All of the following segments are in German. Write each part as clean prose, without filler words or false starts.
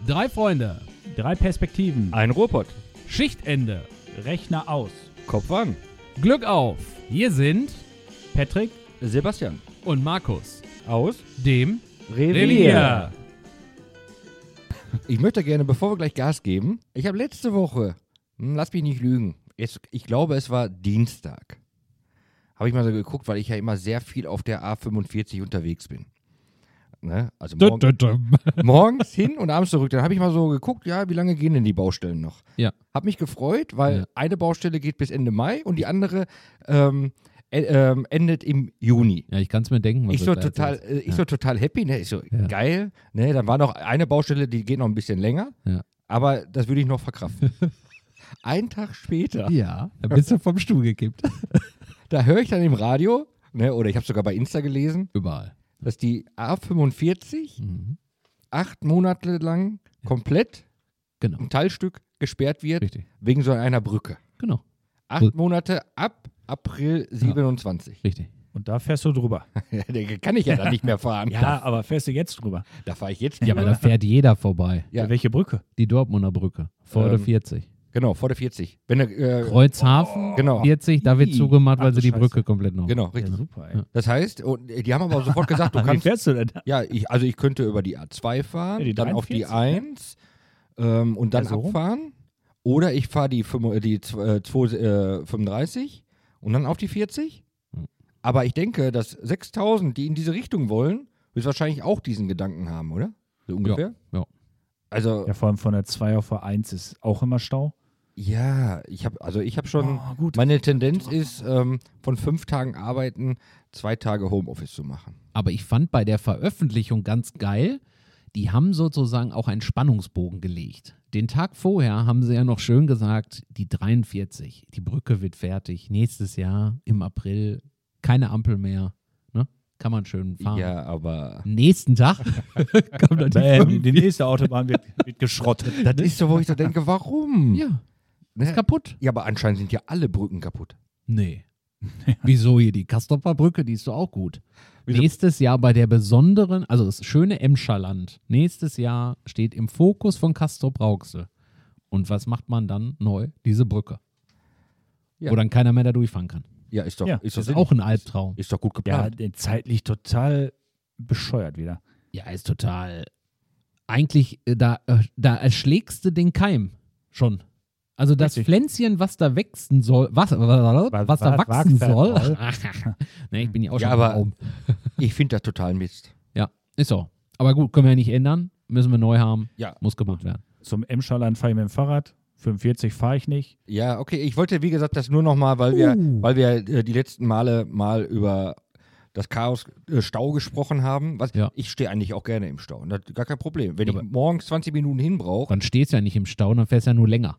Drei Freunde. Drei Perspektiven. Ein Ruhrpott. Schichtende. Rechner aus. Kopf an. Glück auf. Hier sind Patrick. Sebastian. und Markus. Aus Dem Revier. Ich möchte gerne, bevor wir gleich Gas geben, ich habe letzte Woche, lass mich nicht lügen, ich glaube, es war Dienstag, habe ich mal so geguckt, weil ich ja immer sehr viel auf der A45 unterwegs bin. Ne? Also morgens hin und abends zurück. Dann habe ich mal so geguckt, ja, wie lange gehen denn die Baustellen noch? Ja. Habe mich gefreut, weil eine Baustelle geht bis Ende Mai und die andere endet im Juni. Ja, ich kann es mir denken. Was Ich so total happy, ne? Ich so, geil. Ne? Dann war noch eine Baustelle, die geht noch ein bisschen länger, aber das würde ich noch verkraften. Einen Tag später, Ja, da bist du vom Stuhl gekippt. da höre ich dann im Radio, ne? Oder ich habe sogar bei Insta gelesen, Überall. dass die A45 8 Monate lang komplett Genau. ein Teilstück gesperrt wird, Richtig. wegen so einer Brücke. Genau. 8 Monate ab April 27. Richtig. Und da fährst du drüber. Da kann ich ja dann nicht mehr fahren. Ja, aber fährst du jetzt drüber? Da fahre ich jetzt Ja, aber da fährt jeder vorbei. Ja. Welche Brücke? Die Dortmunder Brücke. Vor der 40. Genau, vor der 40. Wenn du, Kreuzhafen, genau. 40, da wird zugemacht, weil Ach, sie du die Scheiße. Brücke komplett noch. Genau, Ja, richtig. super, ey. Das heißt, und die haben aber sofort gesagt, du Wie kannst, fährst du denn da? ja, ich könnte über die A2 fahren, Ja, die dann auf die 43, 1 und dann Ja, so rum. abfahren. Oder ich fahre die 235 und dann auf die 40. Aber ich denke, dass 6000, die in diese Richtung wollen, wird wahrscheinlich auch diesen Gedanken haben, oder? So ungefähr? Ja. Also, Ja, vor allem von der 2 auf der 1 ist auch immer Stau. ja, ich habe schon, gut. meine Tendenz ist, von 5 Tagen arbeiten, 2 Tage Homeoffice zu machen. Aber ich fand bei der Veröffentlichung ganz geil, die haben sozusagen auch einen Spannungsbogen gelegt. Den Tag vorher haben sie ja noch schön gesagt, die 43, die Brücke wird fertig, nächstes Jahr im April, keine Ampel mehr, ne? Kann man schön fahren. Ja, aber Nächsten Tag kommt dann die Die nächste Autobahn wird geschrottet. das ist so, wo ich so denke, warum? Ja, Ne? ist kaputt. Ja, aber anscheinend sind ja alle Brücken kaputt. Nee. Wieso hier? Die Castorper Brücke, die ist doch auch gut. Wieso? Nächstes Jahr bei der besonderen, also das schöne Emscherland, nächstes Jahr steht im Fokus von Castrop-Rauxel. Und was macht man dann neu? Diese Brücke. Ja. Wo dann keiner mehr da durchfahren kann. Ja, ist doch, Ja, ist doch Das ist auch ein Albtraum. Ist doch gut Ja, geplant. zeitlich total bescheuert wieder. Ja, ist total. Eigentlich, da erschlägst du den Keim schon. Also das Richtig. Pflänzchen, was da wachsen soll, was da wachsen soll. Ne, ich bin ja auch schon Ja, aber Baum. ich finde das total Mist. Ja, ist so. Aber gut, können wir ja nicht ändern. Müssen wir neu haben. Ja. Muss gebaut werden. Zum Emscherland fahre ich mit dem Fahrrad. 45 fahre ich nicht. Ja, okay. Ich wollte, wie gesagt, das nur nochmal, weil wir die letzten Male mal über das Chaos Stau gesprochen haben. Ich stehe eigentlich auch gerne im Stau. Das ist gar kein Problem. Wenn ich morgens 20 Minuten hin brauche, Dann stehst du ja nicht im Stau, dann fährst du ja nur länger.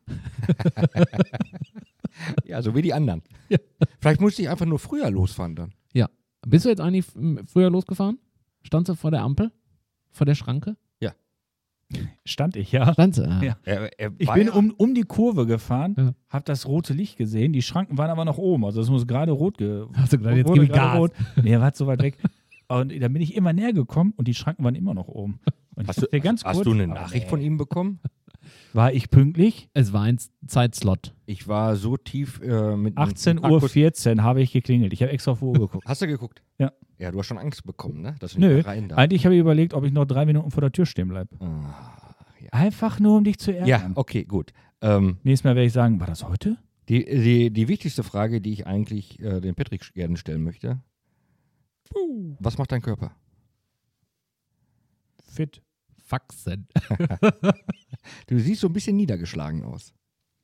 ja, so wie die anderen. Ja. Vielleicht musste ich einfach nur früher losfahren dann. Ja. Bist du jetzt eigentlich früher losgefahren? Standst du vor der Ampel? Vor der Schranke? Stand ich, ja. Standst du? Ah. Ja. Er Ich war bin ja- um die Kurve gefahren, Ja. habe das rote Licht gesehen. Die Schranken waren aber noch oben. Also es muss gerade rot Hast du gedacht, jetzt wurde gib ich gerade Gas. rot. Nee, er war so weit weg. Und dann bin ich immer näher gekommen und die Schranken waren immer noch oben. Und ich dachte ganz Hast kurz, du eine aber Nachricht nee. von ihm bekommen? War ich pünktlich? Es war ein Zeitslot. Ich war so tief mit 18:14 Uhr habe ich geklingelt. Ich habe extra auf die Uhr geguckt. Hast du geguckt? Ja. Ja, du hast schon Angst bekommen, ne? Dass du Nö, nicht mehr rein darfst. eigentlich habe ich überlegt, ob ich noch 3 Minuten vor der Tür stehen bleibe. Ah, Einfach nur, um dich zu ärgern. ja, okay, gut. Nächstes Mal werde ich sagen, war das heute? Die wichtigste Frage, die ich eigentlich dem Patrick gerne stellen möchte. Was macht dein Körper? Fit. Faxen. Du siehst so ein bisschen niedergeschlagen aus.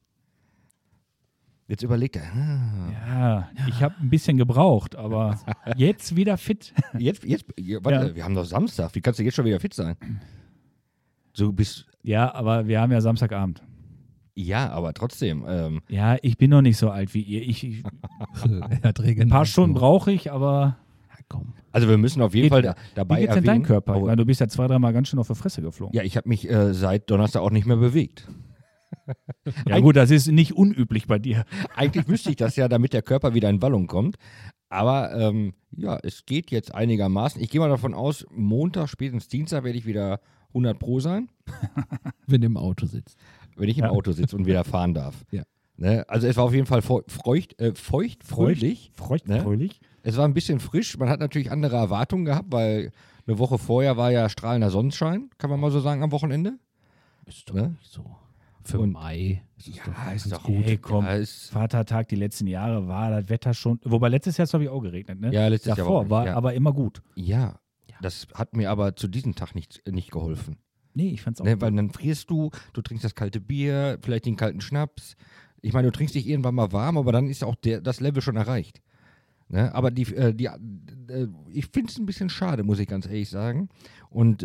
Jetzt überlegt er. Ja, ich habe ein bisschen gebraucht, aber jetzt wieder fit. Warte, Ja. wir haben doch Samstag. Wie kannst du jetzt schon wieder fit sein? So bist. Ja, aber wir haben ja Samstagabend. Ja, aber trotzdem. Ja, ich bin noch nicht so alt wie ihr. Ein paar Stunden brauche ich, aber Komm. Also wir müssen auf jeden Geht Fall ja. dabei wie geht's denn erwähnen. dein Körper? Ich Oh, meine, du bist ja 2-3 Mal ganz schön auf die Fresse geflogen. ja, ich habe mich seit Donnerstag auch nicht mehr bewegt. Ja, gut, das ist nicht unüblich bei dir. Eigentlich müsste ich das ja, damit der Körper wieder in Wallung kommt. Aber ja, es geht jetzt einigermaßen. Ich gehe mal davon aus, Montag, spätestens Dienstag werde ich wieder 100 Pro sein, Wenn du im Auto sitzt. wenn ich im Auto sitze und wieder fahren darf. Ja. Ne? Also es war auf jeden Fall feucht, fröhlich. Ne? Fröhlich. Es war ein bisschen frisch. Man hat natürlich andere Erwartungen gehabt, weil eine Woche vorher war ja strahlender Sonnenschein, kann man mal so sagen, am Wochenende. Ist doch Ne? nicht so. Für Und- Mai. Ist es Ja, doch ist ganz doch gut. Hey, komm. Ja, ist, Vatertag die letzten Jahre war das Wetter schon. Wobei letztes Jahr habe ich auch geregnet, ne? ja, letztes Jahr Davor war ja. aber immer gut. Ja, das hat mir aber zu diesem Tag nicht geholfen. Nee, ich fand's auch Ne, weil dann frierst du trinkst das kalte Bier, vielleicht den kalten Schnaps. Ich meine, du trinkst dich irgendwann mal warm, aber dann ist auch das Level schon erreicht. Ne? Aber ich finde es ein bisschen schade, muss ich ganz ehrlich sagen. Und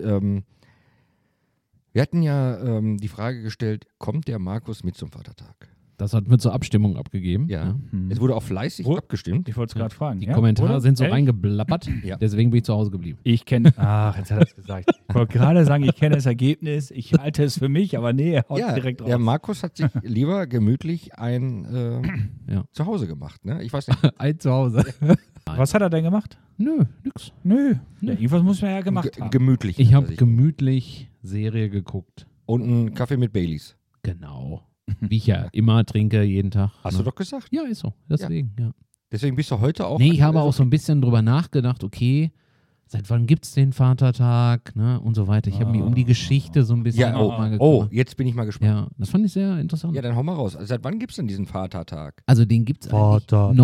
wir hatten ja die Frage gestellt, kommt der Markus mit zum Vatertag? Das hat mir zur Abstimmung abgegeben. Ja. Ne? Hm. Es wurde auch fleißig Wo- abgestimmt. Ich wollte es gerade fragen. Die ja? Kommentare Oder? sind so Echt? reingeblappert, Ja. deswegen bin ich zu Hause geblieben. Ich kenne. Ach, jetzt hat er es gesagt. Ich wollte gerade sagen, ich kenne das Ergebnis. Ich halte es für mich, aber nee, er haut Ja, direkt raus. der Markus hat sich lieber gemütlich ein Ja. Zuhause gemacht. Ne? Ich weiß nicht. Ein zu Hause. Was hat er denn gemacht? Nö, nix. Nö. Ja, irgendwas muss man ja gemacht haben. Gemütlich. Ich hat er habe sich- gemütlich Serie geguckt. Und einen Kaffee mit Baileys. Genau. Wie ich ja immer trinke, jeden Tag. Hast ne? du doch gesagt. Ja, ist so. Deswegen, ja. Deswegen bist du heute auch. Nee, ich habe auch so ein bisschen drüber nachgedacht, okay, seit wann gibt es den Vatertag, ne, und so weiter. Ich habe mich um die Geschichte so ein bisschen Ja, auch mal Oh, gekümmert. jetzt bin ich mal gespannt. Ja, das fand ich sehr interessant. Ja, dann hau mal raus. Also seit wann gibt es denn diesen Vatertag? Also den gibt es Vatertag.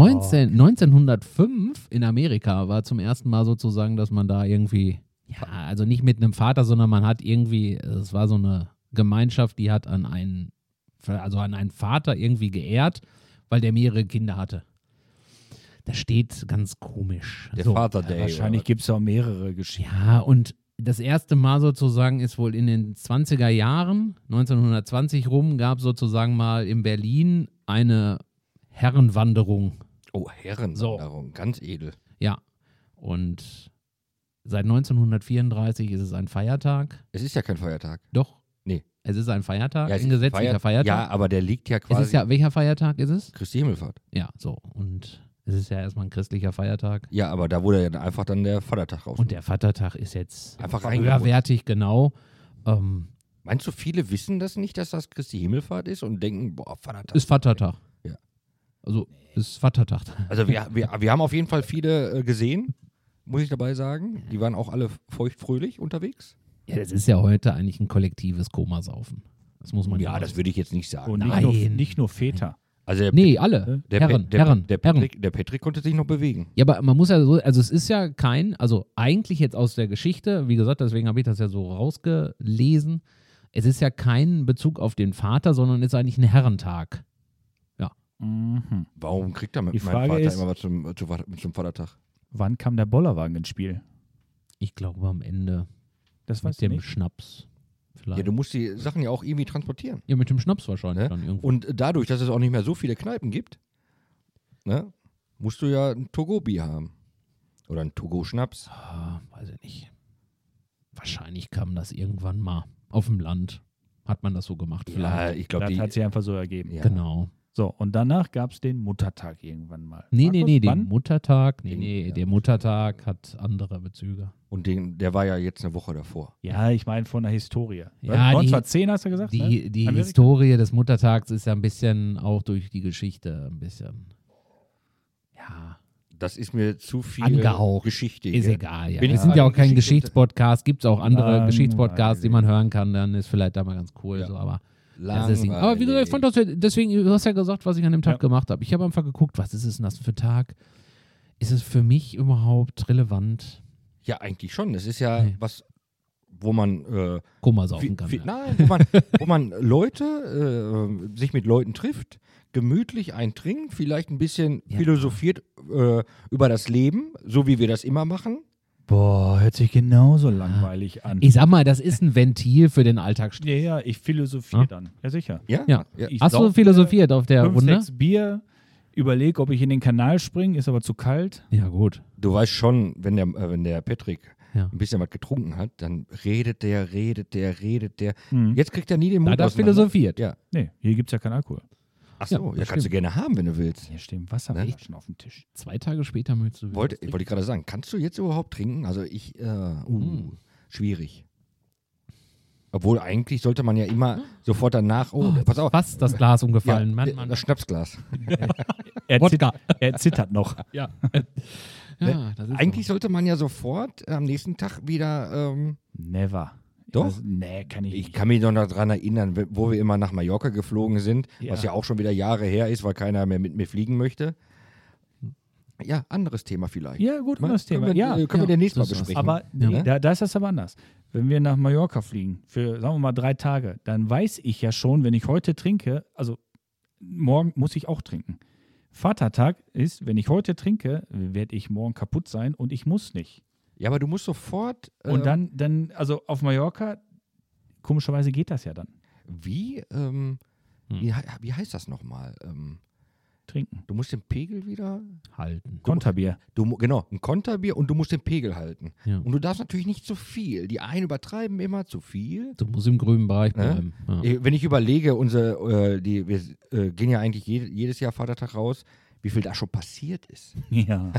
1905 in Amerika war zum ersten Mal sozusagen, dass man da irgendwie, ja, also nicht mit einem Vater, sondern man hat irgendwie, es war so eine Gemeinschaft, die hat an einen Vater irgendwie geehrt, weil der mehrere Kinder hatte. Das steht ganz komisch. Der So. Vater Day. Wahrscheinlich oder gibt es auch mehrere Geschichten. Ja, und das erste Mal sozusagen ist wohl in den 20er Jahren, 1920 rum, gab sozusagen mal in Berlin eine Herrenwanderung. was? Oh, Herrenwanderung. Ganz edel. Ja, und seit 1934 ist es ein Feiertag. Es ist ja kein Feiertag. Doch. Nee. Es ist ein Feiertag, Ja, es ein ist gesetzlicher Feiertag. Ja, aber der liegt ja es quasi. ist ja, welcher Feiertag ist es? Christi Himmelfahrt. Ja, so. Und es ist ja erstmal ein christlicher Feiertag. Ja, aber da wurde ja einfach dann der Vatertag raus. Und der Vatertag ist jetzt Einfach reingeholt. höherwertig, genau. Meinst du, viele wissen das nicht, dass das Christi Himmelfahrt ist und denken, boah, Vatertag. Ist Vatertag. Ja. Also, ist Vatertag. Also wir haben auf jeden Fall viele gesehen, muss ich dabei sagen. Die waren auch alle feuchtfröhlich unterwegs. Ja, das ist ja heute eigentlich ein kollektives Komasaufen. Das muss man Ja, mal das würde ich jetzt nicht sagen. Und Nein. nicht nur Väter. Also der, Nee, alle. der, Herren, der, Herren, der, Herren. Patrick, der Patrick konnte sich noch bewegen. Ja, aber man muss ja so, also es ist ja kein, also eigentlich jetzt aus der Geschichte, wie gesagt, deswegen habe ich das ja so rausgelesen, es ist ja kein Bezug auf den Vater, sondern ist eigentlich ein Herrentag. Mhm. Warum kriegt er mit Die meinem Frage Vater ist- immer was zum Vatertag? Wann kam der Bollerwagen ins Spiel? Ich glaube am Ende Das mit weißt du dem nicht. Schnaps. Vielleicht. Ja, du musst die Sachen ja auch irgendwie transportieren. Ja, mit dem Schnaps wahrscheinlich Ne? dann irgendwo. Und dadurch, dass es auch nicht mehr so viele Kneipen gibt, ne, musst du ja ein Togo-Bier haben. Oder ein Togo-Schnaps. Weiß ich nicht. Wahrscheinlich kam das irgendwann mal auf dem Land. Hat man das so gemacht Ja, vielleicht. ich glaube, Das die. hat sich einfach so ergeben. Ja. Genau. So, und danach gab es den Muttertag irgendwann mal. Nee, Markus, den wann? Muttertag. Den- ja. Der Muttertag hat andere Bezüge. Und der war ja jetzt eine Woche davor. Ja, ich meine von der Historie. Ja, 1910 hast du gesagt? Die Amerika? Historie des Muttertags ist ja ein bisschen auch durch die Geschichte ein bisschen, ja, Das ist mir zu viel Angehaucht. Geschichte. ist gell? egal. Ja. Bin Wir ich sind ja mal auch kein Geschichte- Geschichtspodcast. Gibt es auch andere Langweilig. Geschichtspodcasts, die man hören kann, dann ist vielleicht da mal ganz cool. Ja. So, aber das ist Langweilig. aber wie gesagt, ich fand das, deswegen, du hast ja gesagt, was ich an dem Tag Ja. gemacht habe. Ich habe einfach geguckt, was ist es denn das für ein Tag? Ist es für mich überhaupt relevant? Ja, eigentlich schon. Es ist ja Nee. was, wo man Komasaufen kann. Ja. nein, wo man Leute, sich mit Leuten trifft, gemütlich eintrinkt, vielleicht ein bisschen Ja. philosophiert über das Leben, so wie wir das immer machen. Boah, hört sich genauso langweilig an. Ich sag mal, das ist ein Ventil für den Alltagsstress. Ja, ja, ich philosophiere Ja. dann. Ja, sicher. Ja? Ja. Ich Hast du sauf philosophiert auf der 5, Runde? 6 Bier, überlege, ob ich in den Kanal springe, ist aber zu kalt. Ja, gut. Du weißt schon, wenn der Patrick Ja. ein bisschen was getrunken hat, dann redet der. Hm. Jetzt kriegt er nie den Da Mund hat er auseinander. philosophiert. Ja. Nee, hier gibt es ja keinen Alkohol. Achso, Ja, ja, das kannst du gerne haben, wenn du willst. Hier stehen Wasserflaschen auf dem Tisch. 2 Tage später möchtest du. Wollte ich gerade sagen, kannst du jetzt überhaupt trinken? Also schwierig. Obwohl eigentlich sollte man ja immer sofort danach, pass auf, Fast das Glas umgefallen. Mann, Mann. das Schnapsglas. Er zittert noch. Ja. Ja, das ist Eigentlich sollte man ja sofort am nächsten Tag wieder, Never. Doch? Also, nee, kann ich ich nicht. kann mich noch daran erinnern, wo wir immer nach Mallorca geflogen sind, Ja. was ja auch schon wieder Jahre her ist, weil keiner mehr mit mir fliegen möchte. Ja, anderes Thema vielleicht. Ja, gut, anderes Thema. Können wir, Ja, können wir demnächst mal das ist was. besprechen. aber Ja. nee, da ist das aber anders. Wenn wir nach Mallorca fliegen, für, sagen wir mal, 3 Tage, dann weiß ich ja schon, wenn ich heute trinke, also morgen muss ich auch trinken. Vatertag ist, wenn ich heute trinke, werde ich morgen kaputt sein und ich muss nicht. Ja, aber du musst sofort. Und dann, also auf Mallorca, komischerweise geht das ja dann. Wie wie heißt das nochmal? Trinken. Du musst den Pegel wieder. halten. Konterbier. Genau, ein Konterbier und du musst den Pegel halten. Ja. Und du darfst natürlich nicht zu viel. Die einen übertreiben immer zu viel. Du musst im grünen Bereich bleiben. Ja. Wenn ich überlege, wir gehen ja eigentlich jedes Jahr Vatertag raus, wie viel da schon passiert ist. Ja.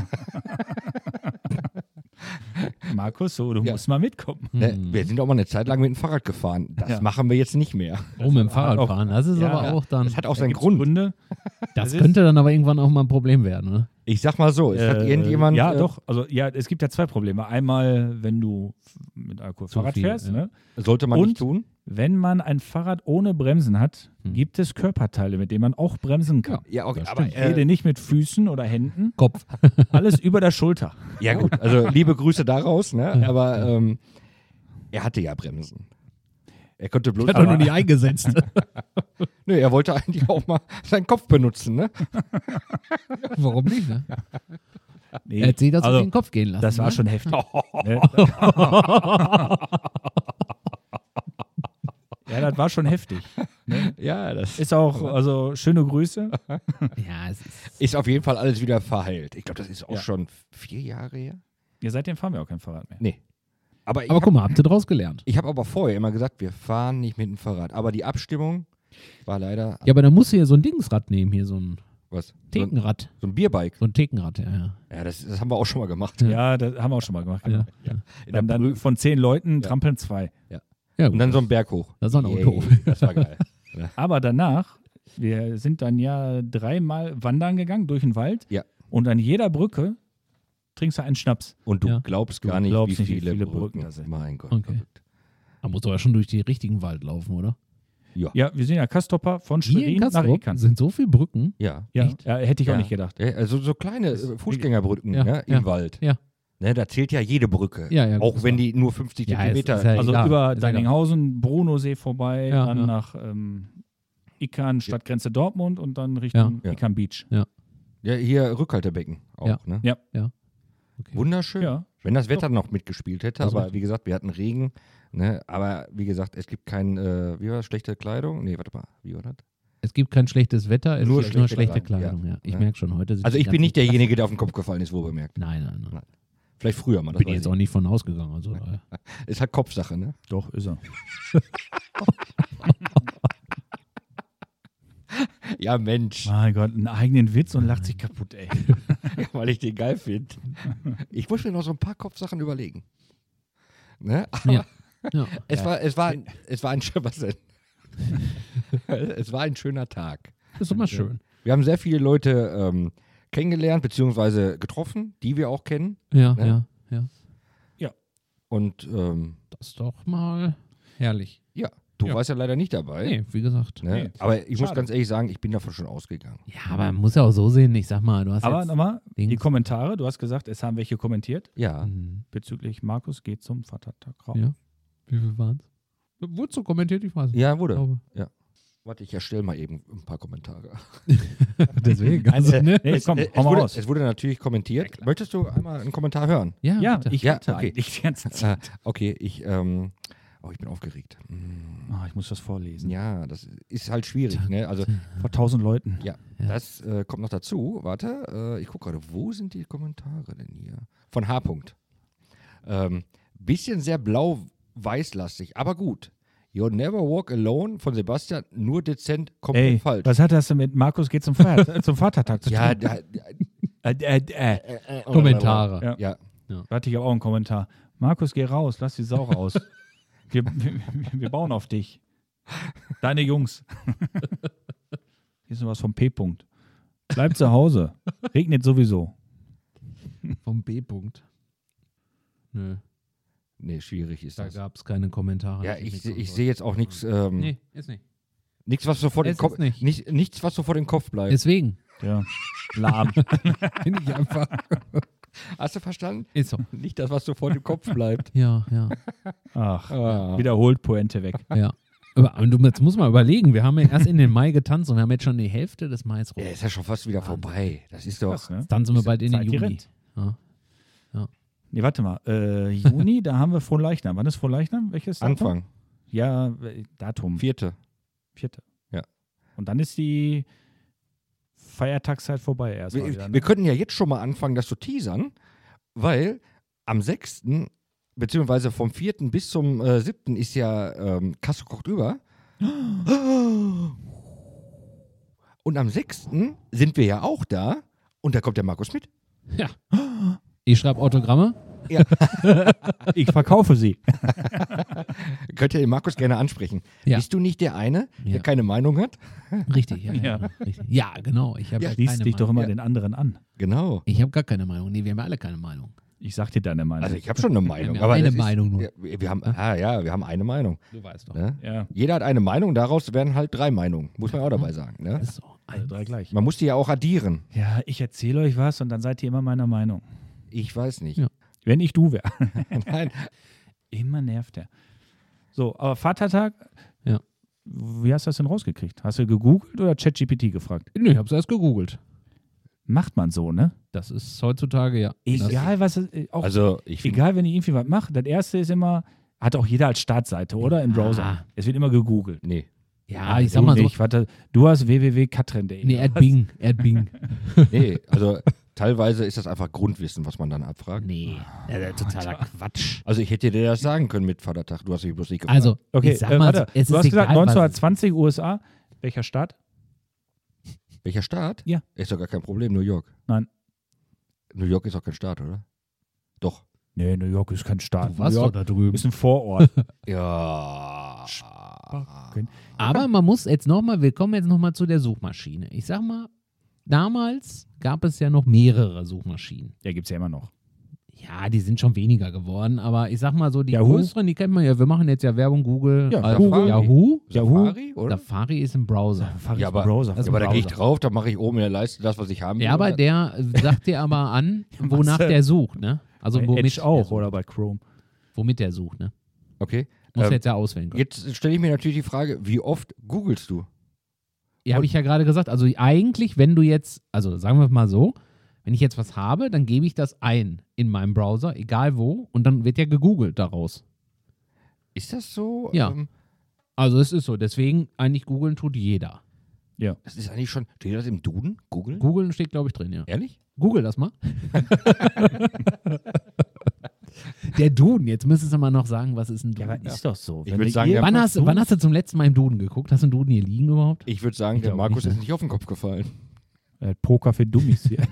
Markus, so, du Ja. musst mal mitkommen. Ne? Wir sind auch mal eine Zeit lang mit dem Fahrrad gefahren. Das Ja. machen wir jetzt nicht mehr. Oh, mit dem Fahrrad auch- fahren. Das ist Ja, aber ja. auch dann. Das hat auch Da seinen gibt's Grund. Gründe. Das ist- könnte dann aber irgendwann auch mal ein Problem werden, ne? Ich sag mal so, es hat irgendjemand. Ja, doch. Also, ja, es gibt ja 2 Probleme. Einmal, wenn du mit Alkohol Zu Fahrrad viel, fährst. ja. Ne? Sollte man Und- nicht tun. Wenn man ein Fahrrad ohne Bremsen hat, gibt es Körperteile, mit denen man auch bremsen kann. Ja, okay, Das aber Ich rede nicht mit Füßen oder Händen, Kopf. alles über der Schulter. ja gut, also liebe Grüße daraus, ne? Aber er hatte ja Bremsen. Er konnte bloß. Hat er noch nie eingesetzt. Nö, er wollte eigentlich auch mal seinen Kopf benutzen, ne? Warum nicht, ne? Nee, Er hat sich das also, auf den Kopf gehen lassen. das war ne? schon heftig. Ne? Ja, das war schon heftig. Ja, das Ist auch, also schöne Grüße. Ja, es ist. ist auf jeden Fall alles wieder verheilt. Ich glaube, das ist auch Ja. schon 4 Jahre her. Ja, seitdem fahren wir auch kein Fahrrad mehr. Nee. Aber Aber guck mal, habt ihr draus gelernt? ich habe aber vorher immer gesagt, wir fahren nicht mit dem Fahrrad. Aber die Abstimmung war leider. Ja, aber dann musst du ja so ein Dingsrad nehmen, hier so ein Was? So Thekenrad. ein Bierbike. So ein Thekenrad, ja. Ja, das haben wir auch schon mal gemacht. Ja, das haben wir auch schon mal gemacht. Genau. Ja. Dann von 10 Leuten trampeln 2. Ja, Und dann so ein Berg hoch. Das ist ein Yay, Auto. Das war geil. Aber danach, wir sind dann ja 3-mal wandern gegangen durch den Wald. Ja. Und an jeder Brücke trinkst du einen Schnaps. Und du Ja. glaubst Du gar nicht, glaubst wie nicht, wie viele, viele Brücken. Brücken das sind. Mein Gott. Okay. verrückt. Da musst du ja schon durch den richtigen Wald laufen, oder? Ja, wir sind ja Kastopper von Hier in Schwerin nach Kastrop Ekan. sind so viele Brücken. Ja. Ja, Echt? ja, hätte ich auch Ja. nicht gedacht. Ja, also so kleine Fußgängerbrücken Ja, ne, ja. im Wald. Ja. Ne, da zählt ja jede Brücke. Ja, ja, auch gut, wenn klar. die nur 50 Ja, es Zentimeter. ist ja Also egal. über Ist egal. Deininghausen, Brunosee vorbei, Ja, dann ja. nach Ikan, Stadtgrenze Dortmund und dann Richtung Ja. Ikan Beach. ja, hier Rückhaltebecken auch. Ja. Ne? Ja. Okay. Wunderschön. Ja. Wenn das Wetter noch mitgespielt hätte, Also- aber wie gesagt, wir hatten Regen. Ne? Aber wie gesagt, es gibt wie war das, schlechte Kleidung? Nee, warte mal, wie war das? Es gibt kein schlechtes Wetter, es Nur gibt nur schlechte schlechte Kleidung, Kleidung. ja. Ja. Ich Ja. merke schon, heute sind Also die ich bin ganzen- nicht derjenige, der auf den Kopf gefallen ist, wo bemerkt. Nein. Vielleicht früher mal. Das Bin weiß jetzt ich. auch nicht von ausgegangen. Also, Ist halt Kopfsache, ne? Doch, ist er. Ja, Mensch. Mein Gott, einen eigenen Witz und lacht sich kaputt, ey. Weil ich den geil finde. Ich muss mir noch so ein paar Kopfsachen überlegen. Ne? Aber Ja. Ja. es war ein was denn? Es war ein schöner Tag. Das ist immer schön. Wir haben sehr viele Leute kennengelernt bzw. getroffen, die wir auch kennen. Ja, Ne? ja. Und Das ist doch mal herrlich. ja, du Ja. warst ja leider nicht dabei. Nee, wie gesagt. Ne? Nee. Aber ich muss Schade. ganz ehrlich sagen, ich bin davon schon ausgegangen. Ja, aber man muss ja auch so sehen, ich sag mal, du hast Aber jetzt... nochmal, die Dings. Kommentare, du hast gesagt, es haben welche kommentiert Ja. Hm, bezüglich Markus geht zum Vatertag raus. Ja. Wie viel waren es? Wurde so kommentiert, ich weiß nicht. Ja, Ich wurde. glaube. Warte, ich erstelle mal eben ein paar Kommentare. Deswegen. Also, ne? Nee, komm, es, hau mal wurde, raus. es wurde natürlich kommentiert. Möchtest du einmal einen Kommentar hören? Ja, bitte. ich Ja, warte okay. eigentlich die ganze Zeit. Okay, ich bin aufgeregt. Ich muss das vorlesen. Ja, das ist halt schwierig. Ne? Also, Vor 1000 Leuten. ja, Ja. das kommt noch dazu. Warte, ich gucke gerade, wo sind die Kommentare denn hier? Von H. Bisschen sehr blau-weiß-lastig, aber gut. You'll never walk alone von Sebastian, nur dezent, komplett Ey, falsch. was hat das denn mit Markus geht zum Vatertag zu tun? Ja, Kommentare. Ja. Ja, Warte, ich habe auch einen Kommentar. Markus, geh raus, lass die Sau raus. Wir bauen auf dich. Deine Jungs. Hier ist noch was vom P-Punkt. Bleib zu Hause. Regnet sowieso. Vom B-Punkt. Nö, Nee, schwierig ist da das. gab es keine Kommentare. Ja, dass ich nichts sehe antworten. jetzt auch nichts. Nee, ist nicht. Nichts, was sofort im Es Kopf. ist nicht. Nichts, was sofort im Kopf bleibt. Deswegen. Ja. Lahm. Bin ich einfach. Hast du verstanden? Ist so. Nicht das, was sofort im Kopf bleibt. Ja, ja, Ach, Ah. wiederholt Pointe weg. ja. Und jetzt muss man überlegen, wir haben ja erst in den Mai getanzt und wir haben jetzt schon die Hälfte des Mais rum. Ja, ist ja schon fast wieder vorbei. Das ist doch. Krass, ne? Jetzt tanzen wir bald in den Zeit, die Juni. rennt. Ja. Nee, warte mal. Juni, da haben wir Frohleichnam. Wann ist Frohleichnam? Welches Datum? Anfang. Ja, Datum. 4. 4. Ja. Und dann ist die Feiertagszeit vorbei erstmal wieder. Ne? Wir könnten ja jetzt schon mal anfangen, das zu teasern, weil am 6. beziehungsweise vom 4. bis zum 7. ist ja Kasse kocht über. Und am 6. sind wir ja auch da und da kommt der Markus mit. Ja. Ich schreibe Autogramme. Ich verkaufe sie. Könnt ihr den Markus gerne ansprechen. Ja. Bist du nicht der eine, Ja. der keine Meinung hat? Richtig, ja. Ja. Richtig. Ja, genau. Ich habe Ja, ja Schließ keine dich doch Meinung. immer den anderen an. Genau. Ich habe gar keine Meinung. Nee, wir haben alle keine Meinung. Ich sag dir deine Meinung. Also ich habe schon eine Meinung. Ja, aber eine das ist- Meinung nur. Ja, wir haben, wir haben eine Meinung. Du weißt doch. Ne? ja, Jeder hat eine Meinung, daraus werden halt 3 Meinungen. Muss man auch dabei sagen. Ne? Ist so. alle 3 gleich. Man muss die ja auch addieren. Ja, ich erzähle euch was und dann seid ihr immer meiner Meinung. Ich weiß nicht. Ja. Wenn ich du wäre. Nein. Immer nervt er. So, aber Vatertag, Ja. wie hast du das denn rausgekriegt? Hast du gegoogelt oder ChatGPT gefragt? Nee, ich habe es erst gegoogelt. Macht man so, ne? Das ist heutzutage, ja. Egal, was es auch Also ich finde, egal, wenn ich irgendwie was mache, das erste ist immer, hat auch jeder als Startseite, oder? Im Browser. Ja. Es wird immer gegoogelt. nee. Ja, ich sag mal so. Nicht. Warte, du hast www.katrin.de. Nee, er hat Bing. Er hat Bing. Nee, also teilweise ist das einfach Grundwissen, was man dann abfragt. Nee, totaler Quatsch. Also ich hätte dir das sagen können mit Vatertag. Du hast mich bloß nicht gefragt. Also, Okay, ich sag mal, warte. es Du ist hast gesagt, egal, was 1920 USA. Welcher Staat? Welcher Staat? Ja. Ist doch gar kein Problem, New York. Nein. New York ist auch kein Staat, oder? Doch. Nee, New York ist kein Staat. Du warst New doch York da drüben. ist ein Vorort. Ja. Aber man muss jetzt nochmal, wir kommen jetzt nochmal zu der Suchmaschine. Ich sag mal, damals gab es ja noch mehrere Suchmaschinen. Ja, gibt es ja immer noch. Ja, die sind schon weniger geworden, aber ich sag mal so, die Yahoo? größeren, die kennt man ja. Wir machen jetzt ja Werbung, Google, Ja, Google, Yahoo. Safari, oder? Safari ist im Browser. Ja, aber, Browser. das aber da gehe ich Browser. drauf, da mache ich oben in der Leiste das, was ich haben will. Ja, aber und der sagt dir aber an, wonach der sucht, ne? Also bei womit Edge der auch sucht. oder bei Chrome. Womit der sucht, ne? okay. Muss jetzt ja auswählen können. Jetzt stelle ich mir natürlich die Frage, wie oft googelst du? Ja, habe ich ja gerade gesagt. Also eigentlich, wenn du jetzt, also sagen wir mal so, wenn ich jetzt was habe, dann gebe ich das ein in meinem Browser, egal wo, und dann wird ja gegoogelt daraus. Ist das so? Ja. Also es ist so. Deswegen eigentlich googeln tut jeder. Das ist eigentlich schon, steht das im Duden? Googeln? Googeln steht, glaube ich, drin, ja. Ehrlich? Google das mal. Der Duden, jetzt müsstest du mal noch sagen, was ist ein Ja, Duden? aber ist doch so. Ich würd sagen, ihr der- Wann was hast du zum letzten Mal im Duden geguckt? Hast du einen Duden hier liegen überhaupt? Ich würde sagen, Ich der glaub Markus nicht, ist ne? nicht auf den Kopf gefallen. Poker für Dummies hier.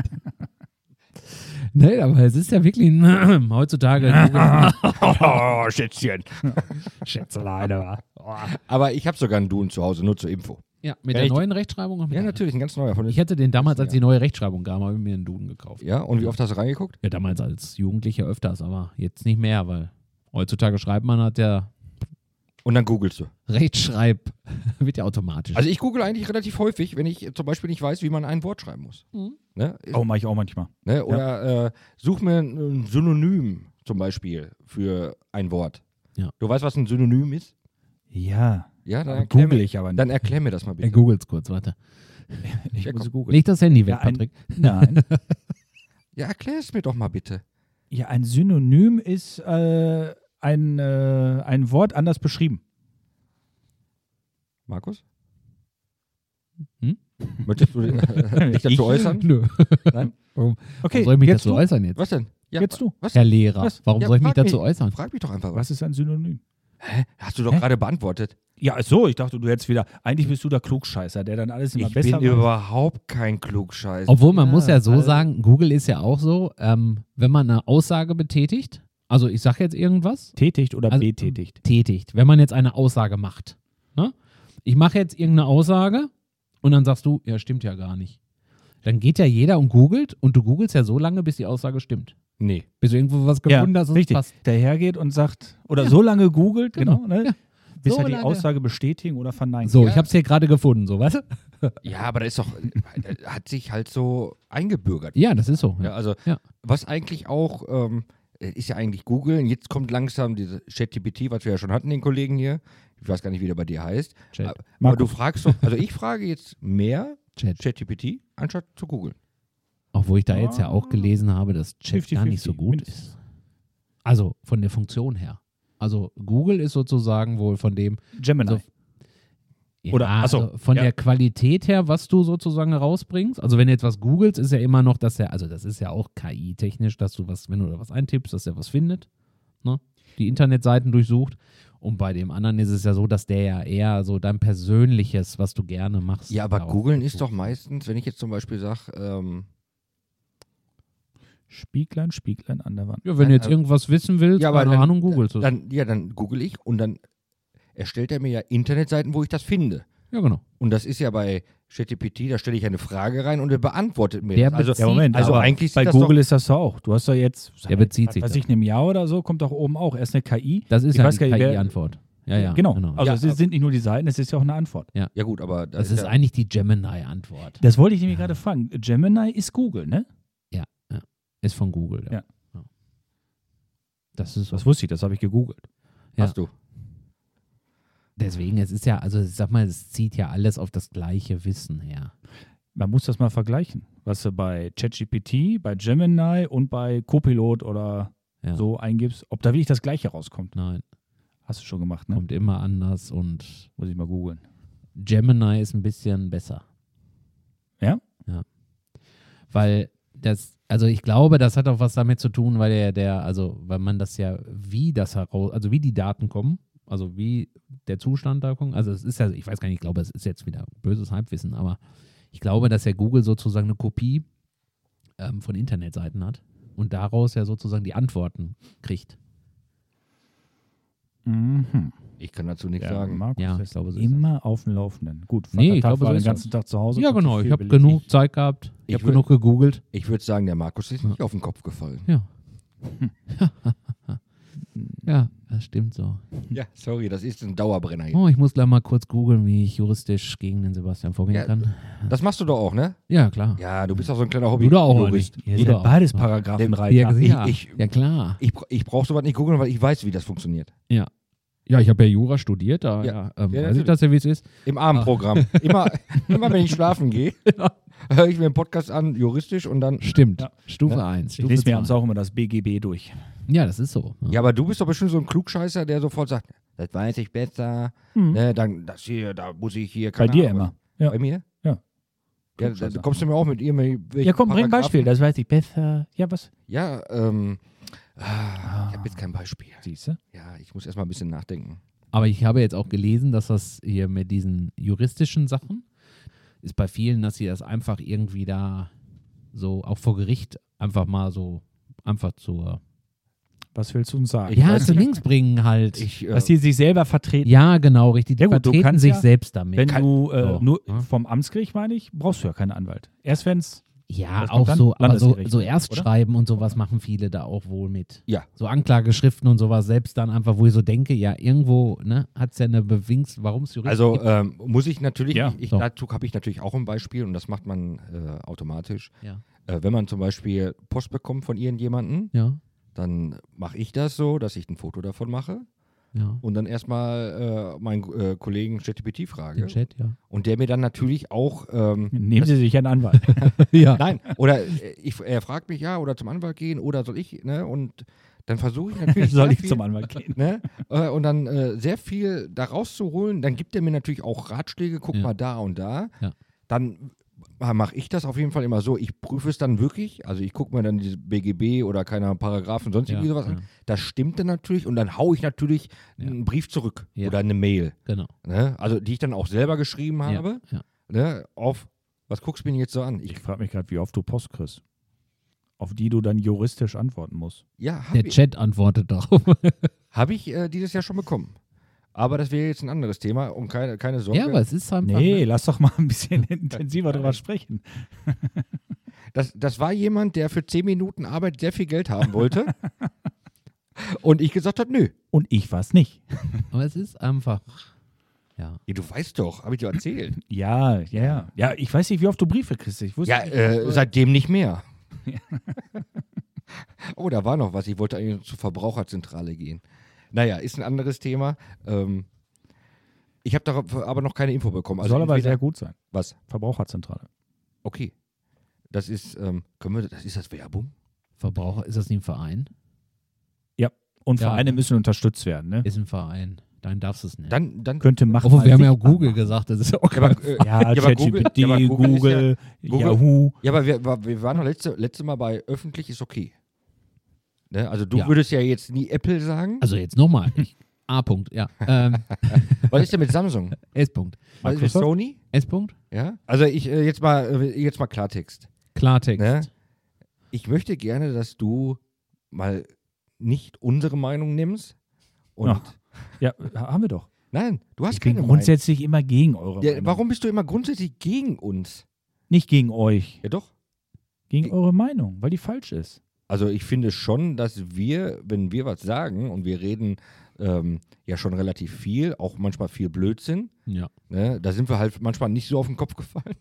Nee, aber es ist ja wirklich heutzutage. Oh, Schätzchen. Schätzeleine. Aber ich habe sogar einen Duden zu Hause, nur zur Info. Ja, mit Ja, der ich- neuen Rechtschreibung. und mit Ja, der- natürlich, ein ganz neuer von Ich hatte den damals, als Ja. die neue Rechtschreibung kam, habe ich mir einen Duden gekauft. Ja, und wie oft hast du reingeguckt? Ja, damals als Jugendlicher öfters, aber jetzt nicht mehr, weil heutzutage schreibt man, hat der Und dann googelst du. Rechtschreib, wird ja automatisch. Also ich google eigentlich relativ häufig, wenn ich zum Beispiel nicht weiß, wie man ein Wort schreiben muss. Mhm. Ne? Oh, mache ich auch manchmal. Ne? Oder such mir ein Synonym zum Beispiel für ein Wort. Ja. Du weißt, was ein Synonym ist? Ja. Ja, dann erklär, Google mir, ich aber nicht. dann erklär mir das mal er bitte. googelt kurz, warte. Ich Ja, muss komm. googeln. Leg das Handy weg, Ja, ein- Patrick. Nein. Ja, erklär es mir doch mal bitte. Ja, ein Synonym ist ein Wort anders beschrieben. Markus? Hm? Möchtest du dich dazu äußern? Nö. Nein? Warum Okay, soll ich mich jetzt dazu du. äußern jetzt? Was denn? Ja, Jetzt du. Was? Herr Lehrer, Was? warum Ja, soll ich mich frag dazu äußern? Frag mich doch einfach was. Was ist ein Synonym? Hast du doch gerade beantwortet. Ja, so, ich dachte, du hättest wieder. Eigentlich bist du der Klugscheißer, der dann alles immer Ich besser bin weiß. überhaupt kein Klugscheißer. Obwohl man Ja, muss ja so also- sagen, Google ist ja auch so, wenn man eine Aussage betätigt, Also ich sage jetzt irgendwas. Tätigt oder Also, betätigt? Tätigt, wenn man jetzt eine Aussage macht. Ne? Ich mache jetzt irgendeine Aussage und dann sagst du, ja, stimmt ja gar nicht. Dann geht ja jeder und googelt und du googelst ja so lange, bis die Aussage stimmt. Nee. Bis du irgendwo was Ja, gefunden hast und es richtig. passt. Der hergeht und sagt, oder Ja. so lange googelt, genau, ne? Ja. bis So er die lange. Aussage bestätigen oder verneinen So, kann. ich habe es hier gerade gefunden, so, weißt du? Ja, aber das ist doch, hat sich halt so eingebürgert. Ja, das ist so. Ja, also, Ja. was eigentlich auch, ist ja eigentlich Google. Und jetzt kommt langsam diese ChatGPT, was wir ja schon hatten, den Kollegen hier. Ich weiß gar nicht, wie der bei dir heißt. Chat. Aber Markus. du fragst doch, also ich frage jetzt mehr Chat. ChatGPT, anstatt zu googeln. Obwohl ich da jetzt ja auch gelesen habe, dass Chat gar nicht so 50-50, gut mindestens. ist. Also von der Funktion her. Also Google ist sozusagen wohl von dem, Gemini. So- ja, Oder- achso, also von ja. der Qualität her, was du sozusagen rausbringst. Also wenn du jetzt was googelst, ist ja immer noch, dass er, also das ist ja auch KI-technisch, dass du was, wenn du da was eintippst, dass er was findet, ne? Die Internetseiten durchsucht. Und bei dem anderen ist es ja so, dass der ja eher so dein Persönliches, was du gerne machst. Ja, aber da auch googeln ist durchsucht. doch meistens, wenn ich jetzt zum Beispiel sage, Spieglein, Spieglein an der Wand. Ja, wenn du jetzt irgendwas wissen willst, ja, aber keine dann, Ahnung, googelst du. dann google ich und dann erstellt er mir ja Internetseiten, wo ich das finde. Ja, genau. Und das ist ja bei ChatGPT, da stelle ich eine Frage rein und er beantwortet mir Der das. Also, bezieht- Ja, Moment, also aber eigentlich bei sind das Google doch, ist das so auch. Du hast doch jetzt, Der bezieht sich weiß da. ich, in einem Jahr oder so, kommt doch oben auch erst eine KI. Das ist Ich ja weiß die gar nicht, wer- KI-Antwort. Ja, ja. genau. Also Ja, es sind nicht nur die Seiten, es ist ja auch eine Antwort. ja gut, aber Das ist ja, eigentlich die Gemini-Antwort. Das wollte ich nämlich gerade fragen. Gemini ist Google, ne? Ja, ja. Ist von Google. Ja. Das ist so. Das wusste ich, das habe ich gegoogelt. Ja. hast du. Deswegen, es ist ja, also ich sag mal, es zieht ja alles auf das gleiche Wissen her. Man muss das mal vergleichen, was du bei ChatGPT, bei Gemini und bei Copilot oder Ja. so eingibst, ob da wirklich das Gleiche rauskommt. Nein, Hast du schon gemacht, ne? kommt immer anders und Muss ich mal googeln. Gemini ist ein bisschen besser. Ja? Ja. Weil das, also ich glaube, das hat auch was damit zu tun, weil weil man das ja, wie das heraus, also wie die Daten kommen, also wie der Zustand da kommt, also es ist ja, ich weiß gar nicht, ich glaube, es ist jetzt wieder böses Halbwissen, aber ich glaube, dass ja Google sozusagen eine Kopie von Internetseiten hat und daraus ja sozusagen die Antworten kriegt. Mhm. Ich kann dazu nichts Ja, sagen. Markus Ja, ich ist glaube, so ist immer auf dem Laufenden. Gut, Nee, ich Vatertag glaube, war so den ist ganzen Tag zu Hause. Ja, konnte genau, viel ich habe belegen. genug Zeit gehabt, ich ich habe würd- genug gegoogelt. Ich würde sagen, der Markus ist nicht auf den Kopf gefallen. Ja. Ja, das stimmt so. Ja, sorry, das ist ein Dauerbrenner hier. Oh, ich muss gleich mal kurz googeln, wie ich juristisch gegen den Sebastian vorgehen Ja, kann. Das machst du doch auch, ne? Ja, klar. Ja, du bist doch so ein kleiner Du doch auch, Hobby-Jurist. oder Ihr Du seid auch. beides Ja. Paragraphenreiter. Ja, Ich- ja klar. Ich brauche sowas nicht googeln, weil ich weiß, wie das funktioniert. Ja, ich habe ja Jura studiert, da Ja. weiß natürlich. ich das ja, wie es ist. Im Abendprogramm. Immer wenn ich schlafen gehe, höre ich mir einen Podcast an, juristisch und dann. Stimmt. Ja. Stufe 1. ich Stufe lese mir 2. abends auch immer das BGB durch. Ja, das ist so. Ja, aber du bist doch bestimmt so ein Klugscheißer, der sofort sagt, das weiß ich besser. Ne, dann das hier, da muss ich hier. Bei keine dir Ahnung. immer. Ja. Bei mir? Ja. Ja, da Klugscheißer. kommst du mir auch mit ihr. Ja, komm, bring ein Beispiel, das weiß ich besser. Ja, was? Ja, ich habe jetzt kein Beispiel. Siehst du? Ja, ich muss erstmal ein bisschen nachdenken. Aber ich habe jetzt auch gelesen, dass das hier mit diesen juristischen Sachen ist bei vielen, dass sie das einfach irgendwie da so auch vor Gericht einfach mal so einfach zur Was willst du uns sagen? Ich ja weiß zu nicht. links bringen halt. Dass die sich selber vertreten. Ja, genau, richtig. Die Ja gut, du vertreten kannst sich ja, selbst damit. Wenn du so, nur ja. vom Amtsgericht, meine ich, brauchst du ja keinen Anwalt. Erst wenn es. Ja, Das kommt auch dann so, aber so, Landesgericht, so oder? Erstschreiben und sowas machen viele da auch wohl mit. Ja. So Anklageschriften und sowas selbst dann einfach, wo ich so denke, ja, irgendwo hat es ja eine Bewings, warum es Juristen Also gibt. muss ich natürlich, Ja, ich, so. dazu habe ich natürlich auch ein Beispiel und das macht man automatisch. Ja. Wenn man zum Beispiel Post bekommt von irgendjemandem, Ja, dann mache ich das so, dass ich ein Foto davon mache ja. und dann erstmal meinen Kollegen ChatGPT frage. Den Chat, ja. Und der mir dann natürlich auch, Nehmen Sie sich einen Anwalt. ja. nein, oder er fragt mich ja, oder zum Anwalt gehen, oder soll ich, ne, und dann versuche ich natürlich Soll sehr ich viel, zum Anwalt gehen? ne, und dann sehr viel da rauszuholen, dann gibt er mir natürlich auch Ratschläge, guck Ja. mal da und da, Ja. dann mache ich das auf jeden Fall immer so, ich prüfe es dann wirklich, also ich gucke mir dann diese BGB oder keine Paragraphen, sonst irgendwie sowas ja. an, das stimmt dann natürlich und dann haue ich natürlich Ja. einen Brief zurück Ja. oder eine Mail, Genau. ne, also die ich dann auch selber geschrieben habe, Ja. ne, auf, was guckst du mir denn jetzt so an? Ich frage mich gerade, wie oft du Post kriegst. auf die du dann juristisch antworten musst. Ja, Der Chat antwortet darauf. habe ich dieses Jahr schon bekommen. Aber das wäre jetzt ein anderes Thema, um keine Sorge. Ja, aber es ist einfach. Nee, lass doch mal ein bisschen intensiver drüber sprechen. Das war jemand, der für 10 Minuten Arbeit sehr viel Geld haben wollte. Und ich gesagt habe, nö. Und ich war's nicht. Aber es ist einfach. Ja. Ja, du weißt doch, habe ich dir erzählt. Ja. Ja, ich weiß nicht, wie oft du Briefe kriegst. Ich wusste Ja, nicht, seitdem nicht mehr. Oh, da war noch was. Ich wollte eigentlich zur Verbraucherzentrale gehen. Naja, ist ein anderes Thema. Ich habe darauf aber noch keine Info bekommen. Also soll aber entweder- sehr gut sein. Was? Verbraucherzentrale. Okay. Das ist, ist das Werbung? Verbraucher, ist das nicht ein Verein? Und Ja. Vereine müssen unterstützt werden. Ne? Ist ein Verein. Dann darfst du es nicht. Dann Könnte machen. Obwohl, wir haben ja auch Google gesagt, das ist ja auch Ja, aber, kein Ja, aber ChatGPT, ja, aber Google, Google- Yahoo. ja, aber wir waren doch letzte Mal bei öffentlich ist okay. Ne? Also du Ja. würdest ja jetzt nie Apple sagen. Also jetzt nochmal. A-Punkt, ja. Was ist denn mit Samsung? S-Punkt. Was ist mit Microsoft? Sony? S-Punkt? Ja. Also ich jetzt mal Klartext. Klartext. Ne? Ich möchte gerne, dass du mal nicht unsere Meinung nimmst. Und Ach. Ja, haben wir doch. nein, du hast Ich bin keine grundsätzlich immer gegen eure Meinung. Ja, Meinung. warum bist du immer grundsätzlich gegen uns? Nicht gegen euch, Ja doch. gegen eure Meinung, weil die falsch ist. Also ich finde schon, dass wir, wenn wir was sagen und wir reden ja schon relativ viel, auch manchmal viel Blödsinn, Ja. ne? Da sind wir halt manchmal nicht so auf den Kopf gefallen.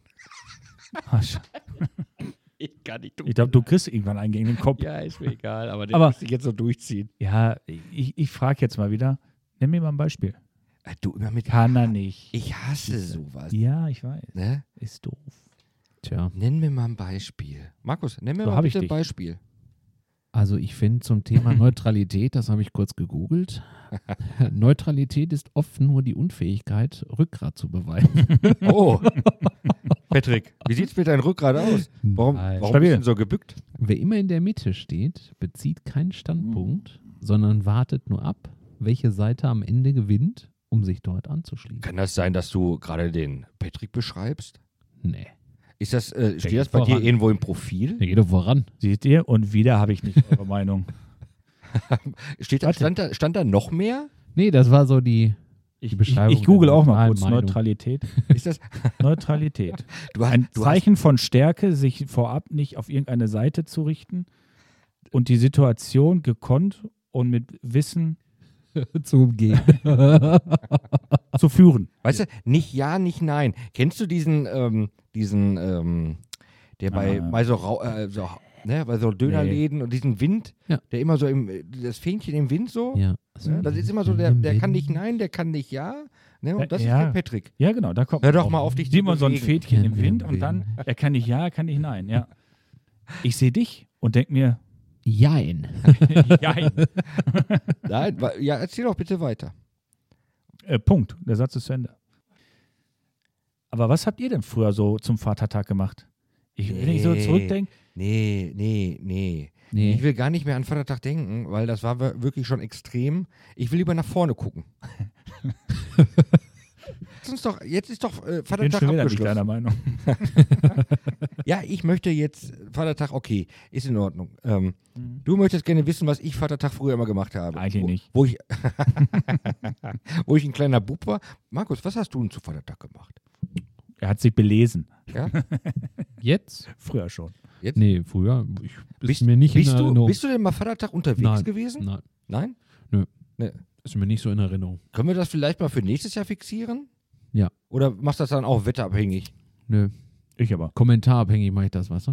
Ich kann nicht Ich glaube, du kriegst irgendwann einen gegen den Kopf. Ja, ist mir egal, aber den Aber- muss ich jetzt so durchziehen. Ja, ich frage jetzt mal wieder. Nenn mir mal ein Beispiel. Du immer mit. Kann er nicht. Ich hasse sowas. Ja, ich weiß. Ne? Ist doof. Tja. Nenn mir mal ein Beispiel. Markus, nenn mir So mal hab ich bitte ein dich. Beispiel. Also ich finde zum Thema Neutralität, das habe ich kurz gegoogelt. Neutralität ist oft nur die Unfähigkeit, Rückgrat zu beweisen. Oh. Patrick, wie sieht's mit deinem Rückgrat aus? Warum Nein. bist Stabil. du denn so gebückt? Wer immer in der Mitte steht, bezieht keinen Standpunkt, sondern wartet nur ab, welche Seite am Ende gewinnt, um sich dort anzuschließen. Kann das sein, dass du gerade den Patrick beschreibst? Nee, Ist das, steht geht das bei dir voran. irgendwo im Profil? der geht doch voran. Seht ihr? Und wieder habe ich nicht eure Meinung. Stand da noch mehr? Nee, das war so die Beschreibung Ich google der auch mal neutralen kurz Meinung. Neutralität. Ist das? Neutralität. Du hast, Ein du hast, Zeichen von Stärke, sich vorab nicht auf irgendeine Seite zu richten und die Situation gekonnt und mit Wissen zu umgehen. zu führen. weißt du, nicht ja, nicht nein. Kennst du diesen, der bei so Dönerläden und diesen Wind, Ja. der immer so das Fähnchen im Wind so? Ja. Ne? Das ist immer so, der kann nicht nein, der kann nicht ja. Ne? Und das Ja. ist der Patrick. Ja, genau, da kommt Hör doch drauf. mal auf, dich Sieh zu mal so ein bewegen. Fädchen im Kann Wind den und dann, bewegen. er kann nicht ja, er kann nicht nein. Ja. Ich sehe dich und denke mir, Jein. ja, Nein, ja, erzähl doch bitte weiter. Punkt. Der Satz ist zu Ende. Aber was habt ihr denn früher so zum Vatertag gemacht? Wenn ich so Nee. zurückdenke, Nee. Nee. Ich will gar nicht mehr an Vatertag denken, weil das war wirklich schon extrem. Ich will lieber nach vorne gucken. Jetzt ist doch ich bin Vatertag schon wieder nicht abgeschlossen. deiner Meinung. Ja, ich möchte jetzt Vatertag, okay, ist in Ordnung. Du möchtest gerne wissen, was ich Vatertag früher immer gemacht habe. Eigentlich nicht. Wo ich, wo ich ein kleiner Bub war. Markus, was hast du denn zu Vatertag gemacht? Er hat sich belesen. Ja? Jetzt? Früher schon. Jetzt? Nee, früher. Bist, Ist mir nicht in bist, Erinnerung. du, bist du denn mal Vatertag unterwegs Nein. gewesen? Nein, Nein? ist mir nicht so in Erinnerung. Können wir das vielleicht mal für nächstes Jahr fixieren? Ja. Oder machst du das dann auch wetterabhängig? Nö. Ich aber. Kommentarabhängig mache ich das, weißt du?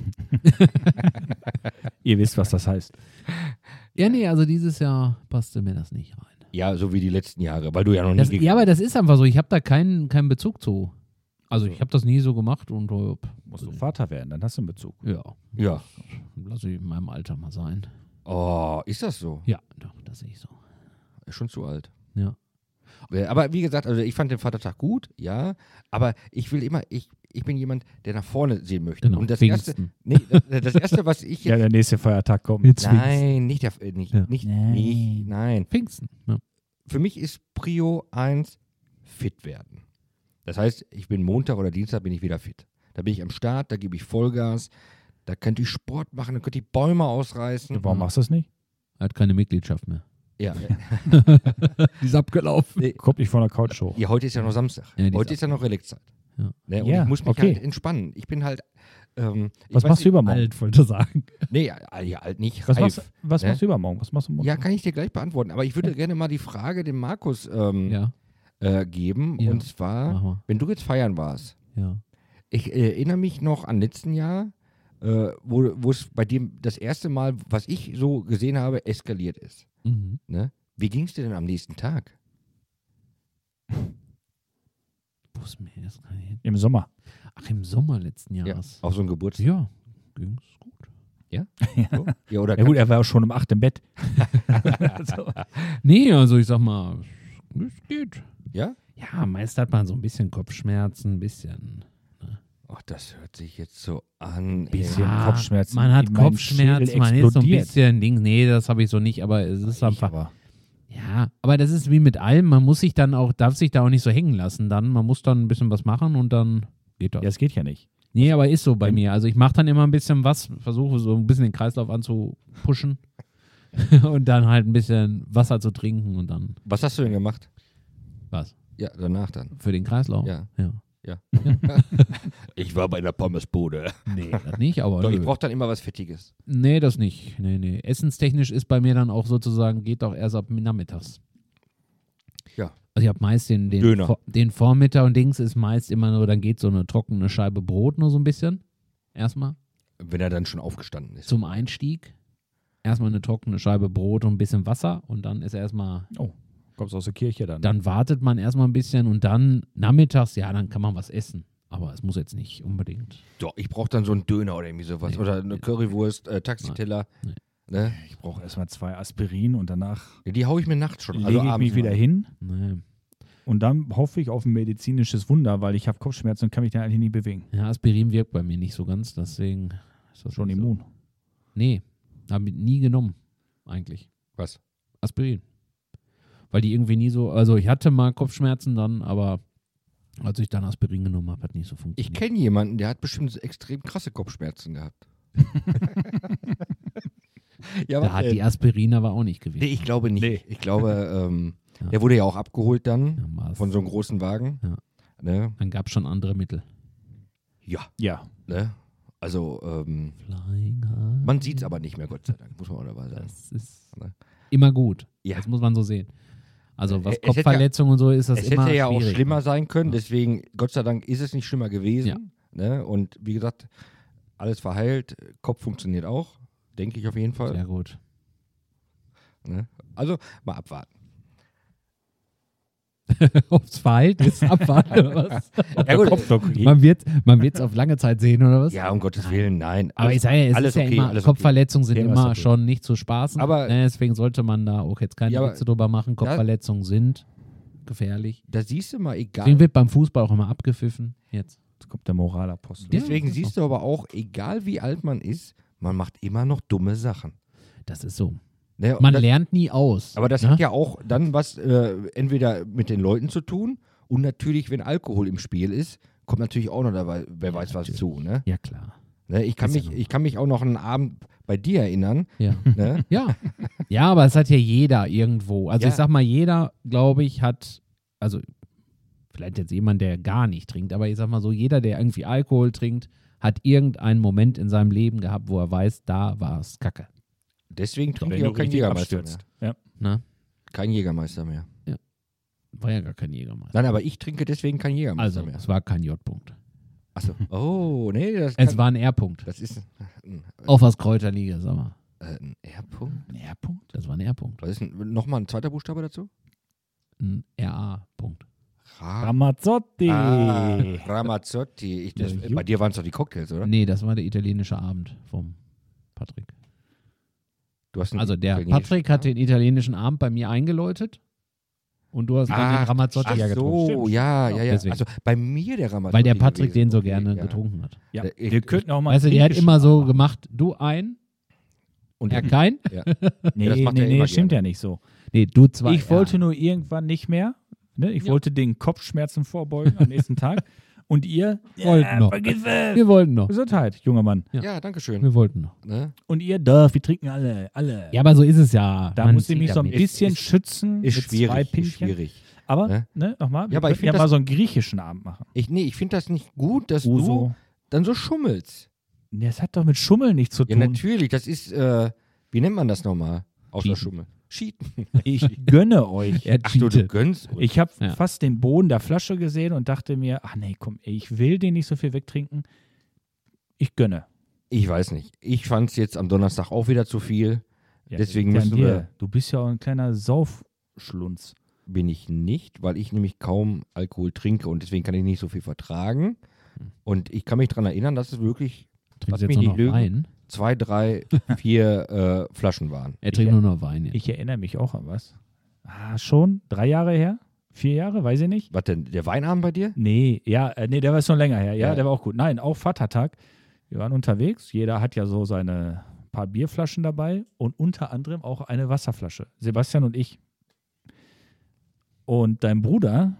Ihr wisst, was das heißt. Ja, nee, also dieses Jahr passte mir das nicht rein. Ja, so wie die letzten Jahre, weil du ja noch nie Das, gegangen ja, aber das ist einfach so. Ich habe da keinen Bezug zu. Also ich habe das nie so gemacht und Musst du Vater werden, dann hast du einen Bezug. ja, Ja. lass ich in meinem Alter mal sein. Oh, ist das so? Ja, doch, das sehe ich so. Ist schon zu alt. Ja. Aber wie gesagt, also ich fand den Vatertag gut, ja, aber ich will immer, ich bin jemand, der nach vorne sehen möchte. Genau. Und das erste, Pfingsten. nee, das erste, was ich Ja, jetzt, der nächste Feiertag kommt. Jetzt nein, nicht, Ja. nein. Pfingsten. Ja. Für mich ist Prio 1 fit werden. Das heißt, ich bin Montag oder Dienstag bin ich wieder fit. Da bin ich am Start, da gebe ich Vollgas. Da könnt ihr Sport machen, da könnt ihr Bäume ausreißen. Warum machst du das nicht? Er hat keine Mitgliedschaft mehr. Ja. Die ist abgelaufen. Nee. Kommt nicht von der Couch hoch. Ja, heute ist ja noch Samstag. Ja, die Heute ist ist ja noch Relaxzeit. Ja. Ne? Und Ja, ich muss mich okay. halt entspannen. Ich bin halt. Was machst du übermorgen? Alt, wollte ich sagen. Nee, ja, halt nicht. Was reif, machst ne? du übermorgen? Was machst du morgen? Ja, kann ich dir gleich beantworten. Aber ich würde gerne mal die Frage dem Markus Ja, geben. Ja. Und zwar, mach mal. wenn du jetzt feiern warst, Ja. ich erinnere mich noch an letzten Jahr, wo es bei dem das erste Mal, was ich so gesehen habe, eskaliert ist. Mhm. Ne? Wie ging es dir denn am nächsten Tag? Wo ist mir jetzt gar nicht hin? Im Sommer. Ach, im Sommer letzten Jahres. Auf so ein Geburtstag? Ja, ging's gut. So? Ja, oder Ja gut, er war auch schon um 8 im Bett. Nee, also ich sag mal, es geht. Ja? Ja, meist hat man so ein bisschen Kopfschmerzen, ein bisschen. Ach, das hört sich jetzt so an. Bisschen Ja, Kopfschmerzen. Man hat In meinem Kopfschmerzen, Schädel man ist so ein explodiert. bisschen Ding. Nee, das habe ich so nicht, aber es ist einfach. Ja, aber das ist wie mit allem, man muss sich dann auch, darf sich da auch nicht so hängen lassen dann. Man muss dann ein bisschen was machen und dann geht das. Ja, es geht ja nicht. Nee, aber ist so bei mir. Also ich mache dann immer ein bisschen was, versuche so ein bisschen den Kreislauf anzupushen und dann halt ein bisschen Wasser zu trinken und dann Was hast du denn gemacht? was? Ja, danach dann. Für den Kreislauf? Ja. Ja. Ich war bei einer Pommesbude. Nee, das nicht, aber Doch, nö. ich brauche dann immer was Fettiges. Nee, das nicht. Nee. Essenstechnisch ist bei mir dann auch sozusagen, geht doch erst ab nachmittags. Ja. Also ich habe meist den Döner. Den Vormittag und Dings ist meist immer nur, dann geht so eine trockene Scheibe Brot nur so ein bisschen. Erstmal Wenn er dann schon aufgestanden ist. zum Einstieg. Erstmal eine trockene Scheibe Brot und ein bisschen Wasser und dann ist erstmal, Kommst aus der Kirche dann. dann wartet man erstmal ein bisschen und dann nachmittags, ja, dann kann man was essen. Aber es muss jetzt nicht unbedingt. Doch, ich brauche dann so einen Döner oder irgendwie sowas. Nee. Oder eine Currywurst, Taxiteller. Nee. Ne? Ich brauche erstmal 2 Aspirin und danach Ja, die haue ich mir nachts schon. lege ich abends mich wieder mal. hin Nee. und dann hoffe ich auf ein medizinisches Wunder, weil ich habe Kopfschmerzen und kann mich dann eigentlich nicht bewegen. Ja, Aspirin wirkt bei mir nicht so ganz, deswegen ist das Schon nicht so. immun. Nee, habe ich nie genommen, eigentlich. Was? Aspirin. Weil die irgendwie nie so, also ich hatte mal Kopfschmerzen dann, aber als ich dann Aspirin genommen habe, hat nicht so Ich funktioniert. kenne jemanden, der hat bestimmt so extrem krasse Kopfschmerzen gehabt. Ja, Da hat die Aspirin aber auch nicht gewirkt. Nee, ich glaube nicht. Nee. Ich glaube, Ja. der wurde ja auch abgeholt dann Ja, war's. von so einem großen Wagen. Ja. Ne? Dann gab es schon andere Mittel. Ja. Ja. Ne? Also, Flying high. man sieht es aber nicht mehr, Gott sei Dank, muss man auch dabei sagen. Das ist Ne? immer gut. Ja. Das muss man so sehen. Also was Es hätte ja- Kopfverletzungen und so ist das Es immer hätte ja auch schwierig. schlimmer sein können, Ja. deswegen, Gott sei Dank, ist es nicht schlimmer gewesen. Ja. Ne? Und wie gesagt, alles verheilt, Kopf funktioniert auch, denke ich auf jeden Fall. Sehr gut. Ne? Also, mal abwarten. Ob's verheilt ist, abwarten oder was? Ja, gut. Man wird's auf lange Zeit sehen oder was? Ja, um Gottes Willen, nein. Aber ich sage ja, es alles ist ja okay, immer, alles Kopfverletzungen sind Thema ist immer okay. schon nicht zu spaßen. Aber- Deswegen sollte man da auch jetzt keine Ja, aber Witze drüber machen. Kopfverletzungen sind gefährlich. Da siehst du mal, egal. Deswegen wird beim Fußball auch immer abgepfiffen. Jetzt. Jetzt kommt der Moralapostel. Ja. Deswegen das ist siehst du aber auch, egal wie alt man ist, man macht immer noch dumme Sachen. Das ist so. Ne? Und Man das, lernt nie aus. aber das ne? hat ja auch dann was entweder mit den Leuten zu tun und natürlich, wenn Alkohol im Spiel ist, kommt natürlich auch noch dabei, wer weiß was natürlich. zu. Ne? Ja, klar. Ne? Ich kann mich auch noch einen Abend bei dir erinnern. Ja. Ne? Ja. Ja, aber es hat ja jeder irgendwo. Also Ja. ich sag mal, jeder, glaube ich, hat, also vielleicht jetzt jemand, der gar nicht trinkt, aber ich sag mal so, jeder, der irgendwie Alkohol trinkt, hat irgendeinen Moment in seinem Leben gehabt, wo er weiß, da war es Kacke. Deswegen trinke Wenn ich du auch keinen richtig Jägermeister abstürzt. mehr. Ja. Ne? Kein Jägermeister mehr. War ja gar kein Jägermeister. Nein, aber ich trinke deswegen keinen Jägermeister Also, mehr. es war kein J-Punkt. Achso. Oh, nee, das, Es war ein R-Punkt. das ist Auf was Kräuterliga, sag mal. ein R-Punkt. Ein R-Punkt? Das war ein R-Punkt. Was ist nochmal ein zweiter Buchstabe dazu? Ein RA-Punkt. Ramazzotti. Ramazzotti. Ja, Bei dir waren es doch die Cocktails, oder? Nee, das war der italienische Abend vom Patrick. Du hast einen Also der italienischen Patrick hat Namen? den italienischen Abend bei mir eingeläutet und du hast dann den Ramazzotti Ach ja getrunken. so, ja. deswegen. Also bei mir der Ramazzotti. Weil der Patrick gewesen. den so Okay, gerne ja. getrunken hat. Ja, Ich- wir könnten auch mal. Weißt du, der hat griechischen immer so Abend. gemacht, du ein, Und er kein. Nee, das macht er nee, immer stimmt gerne. ja nicht so. Nee, du zwei. Ich wollte nur irgendwann nicht mehr. Ne? Ich Ja. wollte den Kopfschmerzen vorbeugen am nächsten Tag. Und ihr? Wollten noch. Vergiss es. Wir wollten noch. Gesundheit, junger Mann. Ja. Ja, danke schön. Wir wollten noch. Ne? Und ihr? Doch, wir trinken alle. Ja, aber so ist es ja. Da Man muss ich mich so ein damit. bisschen ist- schützen Ist mit schwierig. zwei Ist Pinchen. schwierig. Aber, Ne? ne, nochmal, Ja, aber ich wir find mal das- so einen griechischen Abend machen. Ich finde das nicht gut, dass Uso. du dann so schummelst. Das hat doch mit Schummeln nichts zu Ja, tun. natürlich. Das ist, wie nennt man das nochmal? Außer Cheaten. Schummel. Cheaten. Ich gönne euch. Er Ach du cheatet. gönnst uns. Ich habe Ja. fast den Boden der Flasche gesehen und dachte mir, ach nee, komm, ey, ich will den nicht so viel wegtrinken. Ich gönne. Ich weiß nicht. Ich fand es jetzt am Donnerstag auch wieder zu viel. Ja, Deswegen liegt ja an müssen wir- dir. Du bist ja auch ein kleiner Saufschlunz. Bin ich nicht, weil ich nämlich kaum Alkohol trinke und deswegen kann ich nicht so viel vertragen. Und ich kann mich daran erinnern, dass es wirklich Trinkst Lass jetzt mich nur nicht noch lügen. Wein? 2, 3, 4 Flaschen waren. Er trinkt nur noch Wein jetzt. Ich erinnere mich auch an was. Schon 3 Jahre her? 4 Jahre? Weiß ich nicht. Was denn, der Weinabend bei dir? Nee, nee, der war schon länger her. Ja, Ja. der war auch gut. Nein, auch Vatertag. Wir waren unterwegs. Jeder hat ja so seine paar Bierflaschen dabei und unter anderem auch eine Wasserflasche. Sebastian und ich. Und dein Bruder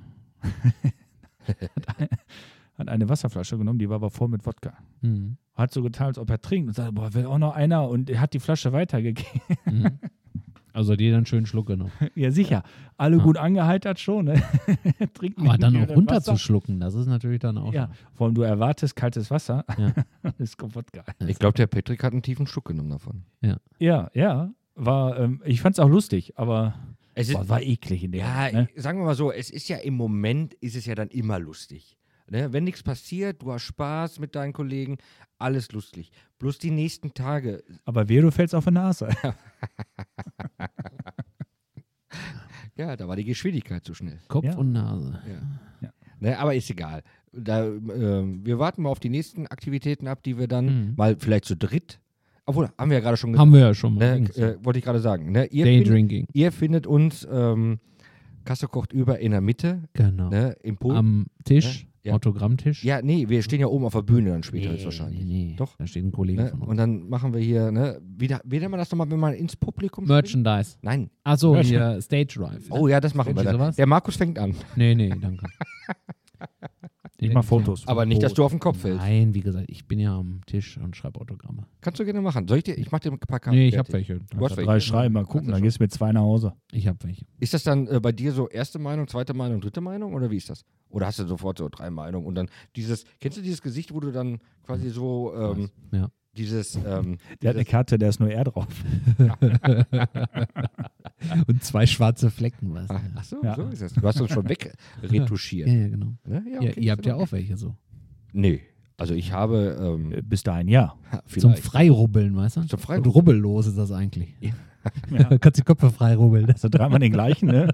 hat eine Wasserflasche genommen, die war aber voll mit Wodka. Mhm. Hat so getan, als ob er trinkt und sagte, boah, will auch noch einer und er hat die Flasche weitergegeben. Mhm. Also hat jeder einen schönen Schluck genommen. Ja, sicher. Alle Ja. gut angeheitert schon. Ne? Trinken Aber dann nicht auch mehr Wasser. runterzuschlucken, das ist natürlich dann auch. Ja, vor allem du erwartest kaltes Wasser. Ja. Das kommt Wodka. Ich glaube, der Patrick hat einen tiefen Schluck genommen davon. Ja. War, ich fand es auch lustig, aber Es ist, war eklig in der ja, Moment, ne? sagen wir mal so, es ist ja im Moment, ist es ja dann immer lustig. Ne? Wenn nichts passiert, du hast Spaß mit deinen Kollegen, alles lustig. Bloß die nächsten Tage, Aber du fällst auf die Nase. ja, da war die Geschwindigkeit zu schnell. Kopf Ja. und Nase. Ja. Ne, aber ist egal. Da, wir warten mal auf die nächsten Aktivitäten ab, die wir dann mal vielleicht zu dritt, obwohl, haben wir ja gerade schon gesagt, Haben wir ja schon mal. ne, wollte ich gerade sagen. Ne? Daydrinking. Ihr findet uns, Kasse kocht über in der Mitte, Genau. ne, im Pool. Am Tisch, Ja. Autogrammtisch. Ja, nee, wir stehen ja oben auf der Bühne dann später höchstwahrscheinlich. Nee. Doch. Da steht ein Kollege Ne? von uns. Und dann machen wir hier, ne, wie nennt man das nochmal, wenn man ins Publikum springt? Merchandise. Nein. Achso, Merch- hier Stage Drive. Oh ja, das machen wir Irgendwie dann. sowas? Der Markus fängt an. Nee, danke. Ich mach Fotos. Aber nicht, dass du auf den Kopf fällst. Nein, wie gesagt, ich bin ja am Tisch und schreibe Autogramme. Kannst du gerne machen. Soll ich dir, ich mach dir ein paar Karten. Nee, ich habe fertig. welche. Du hast welche? 3 schreiben, mal gucken, dann gehst du mit 2 nach Hause. Ich habe welche. Ist das dann bei dir so erste Meinung, zweite Meinung, dritte Meinung oder wie ist das? Oder hast du sofort so 3 Meinungen und dann kennst du dieses Gesicht, wo du dann quasi so, Ja. dieses, Der hat eine Karte, da ist nur er drauf. Und 2 schwarze Flecken, was? ach so, Ja. so ist das. Du hast uns schon wegretuschiert. Ja, genau. Ne? Ja, Ja, okay, ihr habt ist ja okay. auch welche so. Nee, also ich habe, Bis dahin, ja. Zum vielleicht. Freirubbeln, weißt du? Zum Und Freirubbeln. rubbellos ist das eigentlich. Ja. Du kannst die Köpfe freirubbeln. Also dreimal den gleichen, ne?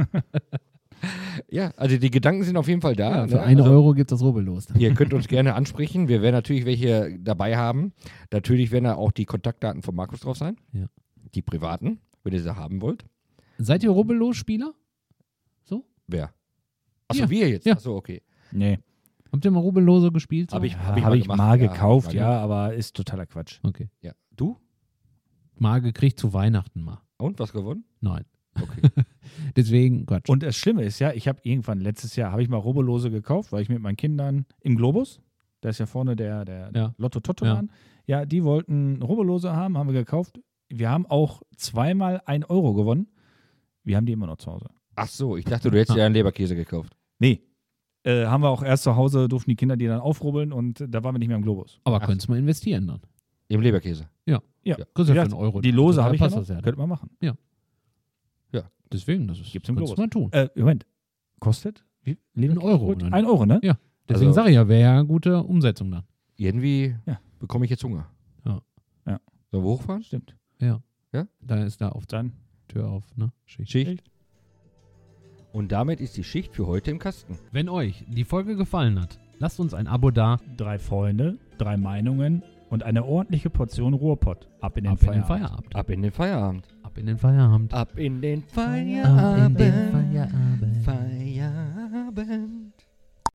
Ja, also die Gedanken sind auf jeden Fall da. Ja, ne? für 1 Also, Euro gibt es das rubbellos. Ihr könnt uns gerne ansprechen. Wir werden natürlich welche dabei haben. Natürlich werden da auch die Kontaktdaten von Markus drauf sein. Ja. Die privaten, wenn ihr sie haben wollt. Seid ihr rubbellos-Spieler? Wer? Achso, Ja. wir jetzt? Ja. Achso, okay. Nee. Habt ihr mal rubbellose gespielt? So? Hab ich Habe ich gemacht. mal Ja, gekauft, hab ich ja, aber ist totaler Quatsch. Okay. Ja. Du? Mal gekriegt zu Weihnachten mal. Und was gewonnen? Nein. Okay. Deswegen, Quatsch. Und das Schlimme ist ja, ich habe irgendwann letztes Jahr, habe ich mal Rubbellose gekauft, weil ich mit meinen Kindern im Globus, da ist ja vorne der Ja. Lotto-Totto-Laden, ja, die wollten Rubbellose haben wir gekauft. Wir haben auch 2-mal 1 Euro gewonnen. Wir haben die immer noch zu Hause. Ach so, ich dachte, du hättest ja einen Leberkäse gekauft. Nee. Haben wir auch erst zu Hause, durften die Kinder die dann aufrubbeln und da waren wir nicht mehr im Globus. Aber Ach. könntest du mal investieren dann. Im Leberkäse. Ja. Kriegst Wie du für gesagt, 1 Euro. Die Lose Total habe ich ja passt noch. das ja. Könnte man machen. Deswegen, das ist, Gibt's im könntest Globus. du mal tun. Moment. Kostet? Wie? 1 Euro, oder? 1 Euro, ne? Ja. Deswegen Also- sage ich ja, wäre ja eine gute Umsetzung dann. Irgendwie Ja. bekomme ich jetzt Hunger. Ja. Ja. Sollen wir hochfahren? Stimmt. Ja. Ja? Da ist da auf Dann Tür auf, ne? Schicht. Schicht. Und damit ist die Schicht für heute im Kasten. Wenn euch die Folge gefallen hat, lasst uns ein Abo da. 3 Freunde, 3 Meinungen und eine ordentliche Portion Ruhrpott. Ab in den Ab in den Feierabend. Feierabend. Ab in den Feierabend. Ab in den Feierabend. Ab in den Ab in den Feierabend.